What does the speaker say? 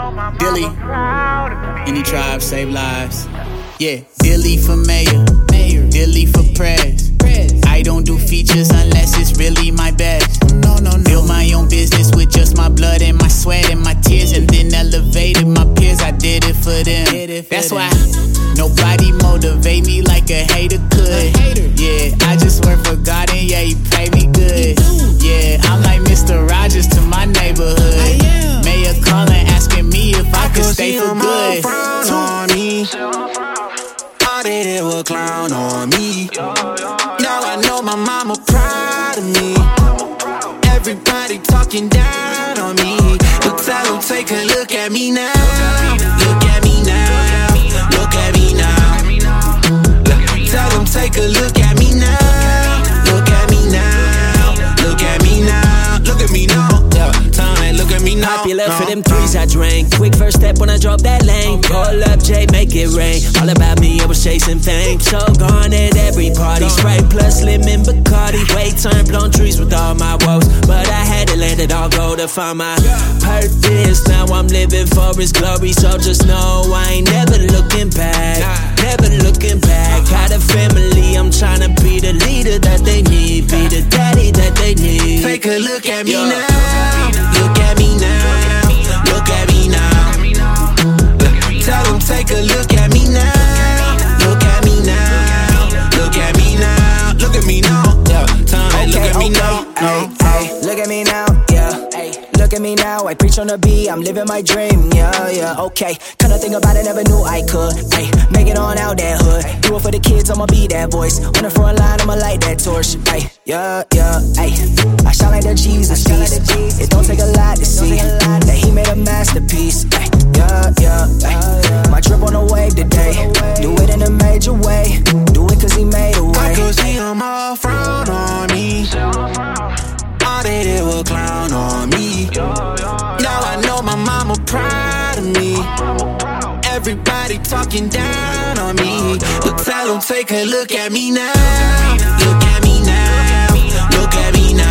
Dilly, any tribe save lives. Yeah, Dilly for mayor, Dilly for press. I don't do features unless it's really my best. Build my own business with just my blood and my sweat and my tears, and then elevated my peers. I did it for them. That's why nobody motivate me like a hater could. Yeah, I just work for God and yeah, he pay me good. Yeah, I'm like Mr. Rogers to my neighborhood. Mayor calling asking me if I could stay for good. On me. All they did was clown on me. Now I know my mama proud of me. Everybody talking down on me, but tell them take a look at me now. Look at me now. Look at me now. Tell them take a look at me now. Look at me now. Look at me now. Look at me now. Yeah, tell them look at me now. Popular for them threes I drank. Quick first step when I drove that lane. Call up Jay, make it rain. All about me, I was chasing fame. So gone at every party. Sprite plus lemon Bacardi. Wait, turn blown trees with all my woes, but I had to let it all go to find my purpose. Now I'm living for his glory, so just know I ain't never looking back. Never looking back. Got a family, I'm trying to be the leader that they need, be the daddy that they need. Take a look at me now. Look at me now. Look at me now. Tell them take a look at me now. Look at me now. Look at me now. Look at me now. Yeah, tell them look at me now. Look at me now. Yeah. Look at me now, I preach on the beat, I'm living my dream, yeah, okay. Kinda think about it, never knew I could, ay. Make it on out that hood, do it for the kids, I'ma be that voice. On the front line, I'ma light that torch, ay. Yeah, ay. I shine like the Jesus piece, it don't take a lot to see that he made a masterpiece, ay. Yeah. My trip on the wave today, do it in a major way, do it cause he made a way. I could see him all frown on me. All they did was clown on me. Now I know my mama proud of me. Everybody talking down on me, but tell them take a look at me now. Look at me now. Look at me now.